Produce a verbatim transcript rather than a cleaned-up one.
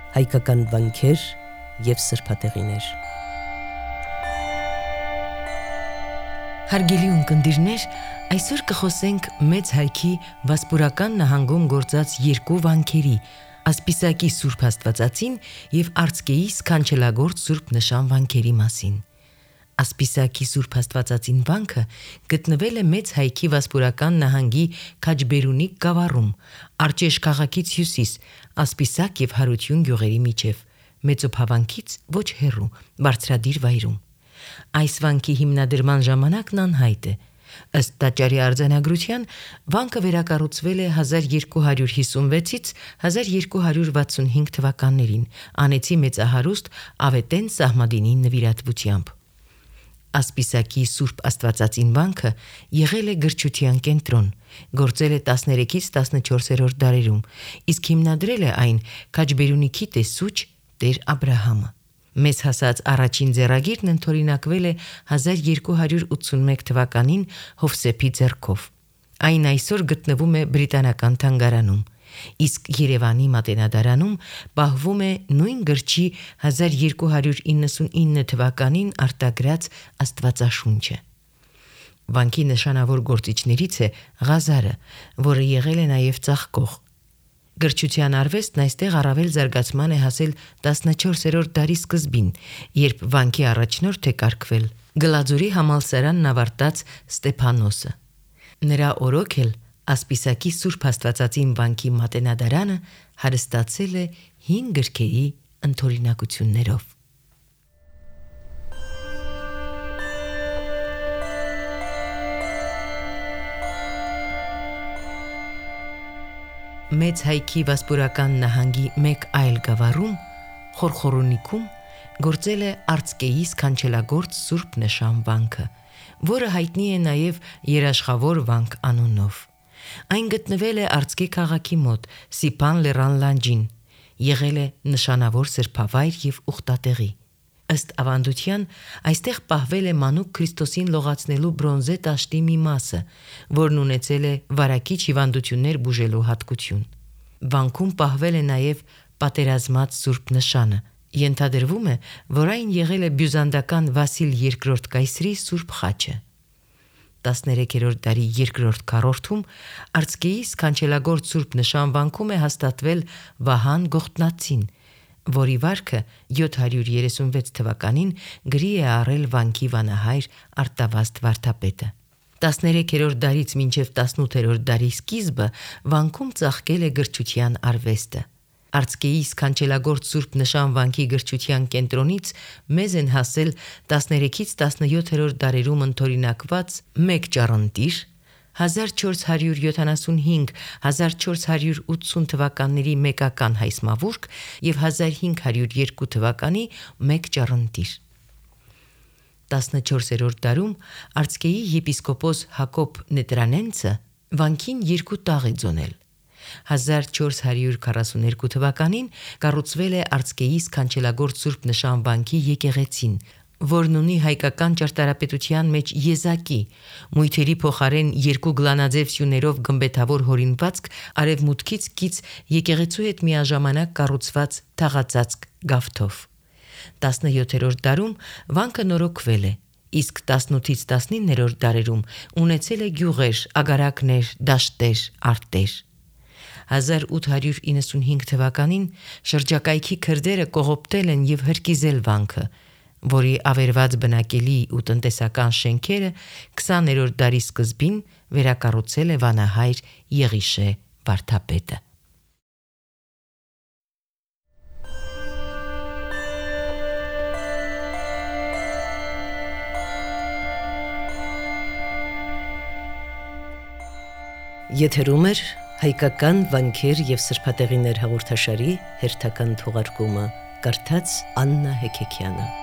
հայկական վանքեր և սրբատեղիներ։ Հարգելի ունկնդիրներ, այսօր կխոսենք մեծ հայքի Վասպուրական նահանգում գործած երկու վանքերի՝ Ասպիսակի Սուրբ Աստվածածին և Արձկեի Սքանչելագործ Սուրբ Նշան վանքերի մասին։ Ասպիսակի Սուրբ Աստվածածին վանքը գտնվել է մեծ հայքի Վասպուրական նահանգի Քաջբերունիկ գավառում, Արջեշ քաղաքից հյուսիս, Ասպիսակ և Հարություն գյուղերի միջև, Մեծոփավանքից ոչ հեռու, բարձրադիր վայրում։ Այս վանքի հիմնադրման ժամանակն անհայտ է։ Ըստ տաճարի արձանագրության, վանքը վերակառուցվել է հազար երկու հարյուր հիսունվեցից հազար երկու հարյուր վաթսունհինգ թվականներին, անեցի մեծահարուստ Ավետեն Սահմադինի նվիրատվությամբ։ Ասպիսակի Սուրբ Աստվածածին վանքը եղել է գրչության կենտրոն, գործել է տասներեքից տասնչորսերորդ դարերում, իսկ հիմնադրել է այն Քաջբերունիքի տեսուչ Տեր Աբրահամը։ Մեզ հասած առաջին ձեռագիրն ընդօրինակվել է հազար երկու հարյուր ութսունմեկ թվականին Հովսեփի ձեռքով։ Այն այսօր գտնվում է Բրիտանական թանգարանում, իսկ Երևանի Մատենադարանում պահվում է նույն գրչի հազար երկու հարյուր իննսունինը թվականին արտագրած Աստվածաշունչը։ Վանքի նշանավոր գործիչներից է Ղազարը, որը եղել է նաև ծաղկող։ Գրչության արվեստն այստեղ առավել զարգացման է հասել տասնչորսերորդ դարի սկզբին, երբ վանքի առաջնորդ է կարգվել Գլաձորի համալսարանն ավարտած Ստեփանոսը։ Նրա օրոք էլ Ասպիսակի Սուրբ Աստվածածին վանքի մատենադարանը հարստացել է հին գրքերի ընդօրինակություններով։ Մեծ հայքի Վասպուրական նահանգի մեկ այլ գավառում, Խորխորոնիքում, գործել է Արձկեի Սքանչելագործ Սուրբ Նշան վանքը, որը հայտնի է նաև Երաշխավոր վանք անունով։ Այն գտնվել է Արձկե քաղաքի մոտ, Սիփան լեռան լանջին, եղել է նշանավոր սրբավայր և ուխտատեղի։ Ըստ ավանդության, այստեղ պահվել է մանուկ Քրիստոսին լողացնելու բրոնզե տաշտի մի մասը, որն ունեցել է վարակիչ հիվանդություններ բուժելու հատկություն։ Վանքում պահվել է նաև պատերազմած Սուրբ Նշանը։ Ենթադրվում է, որ այն եղել է բյուզանդական Վասիլ երկրորդ կայսրի Սուրբ խաչը։ տասներեքերորդ դարի երկրորդ քառորդում Արձկեի Սքանչելագործ Սուրբ Նշան վանքում է հաստատվել Վահան Գողտնացին, որի վարքը յոթ հարյուր երեսունվեց թվականին գրի է առել վանքի վանահայր Արտավազդ վարդապետը։ տասներեքերորդ դարից մինչև տասնութերորդ դարի սկիզբը վանքում ծաղկել է գրչության արվեստը։ Արձկեի Սքանչելագործ Սուրբ Նշան վանքի գրչության կենտրոնից մեզ են հասել տասներեքից տասնյոթերորդ դարերում ընդօրինակված մեկ ճառընտիր, հազար չորս հարյուր յոթանասունհինգ հազար չորս հարյուր ութսուն թվականների մեկական հայսմավուրք և հազար հինգ հարյուր երկու թվականի մեկ ճառընտիր։ տասնչորսերորդ դարում Արձկեի եպիսկոպոս Հակոբ Նետրանենցը վանքին երկու տաղ է ձոնել։ հազար չորս հարյուր քառասուներկու թվականին կառուցվել է Արձկեի Սքանչելագործ Սուրբ Նշան վանքի եկեղեցին, որն ունի հայկական ճարտարապետության մեջ եզակի, մույթերի փոխարեն երկու գլանաձև սյուներով գմբեթավոր հորինվածք արևմուտքից կից եկեղեցու հետ միաժամանակ կառուցված թաղածածկ գավթով։ տասնյոթերորդ դարում վանքը նորոգվել է, իսկ տասնութից տասնիններորդ դարերում ունեցել է գյուղեր, ագարակներ, դաշտեր, արտեր։ հազար ութ հարյուր իննսունհինգ թվականին շրջակայքի քրդերը կողոպտել են և հրկիզել վանքը, որի ավերված բնակելի ու տնտեսական շենքերը քսաներորդ դարի սկզբին վերակառուցել է վանահայր Եղիշե վարդապետը։ Եթերում է հայկական վանքեր և սրբատեղիներ հաղորդաշարի հերթական թողարկումը, կարդաց Աննա Հեքեքյանը։